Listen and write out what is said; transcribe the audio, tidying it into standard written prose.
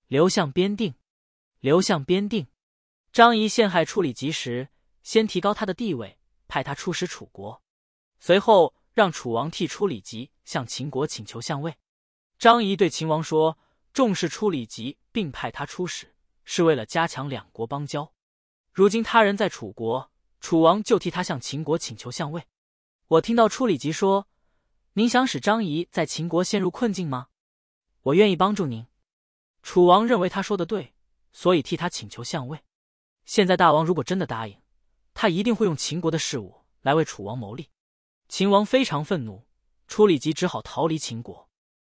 刘向边定，刘向边定。张仪陷害处理吉时，先提高他的地位，派他出使楚国，随后让楚王替处理吉向秦国请求相位。张仪对秦王说，重视处理吉并派他出使，是为了加强两国邦交。如今他人在楚国，楚王就替他向秦国请求相位。我听到处理吉说，您想使张仪在秦国陷入困境吗？我愿意帮助您。楚王认为他说的对，所以替他请求相位。现在大王如果真的答应，他一定会用秦国的事务来为楚王谋利。秦王非常愤怒，处理吉只好逃离秦国。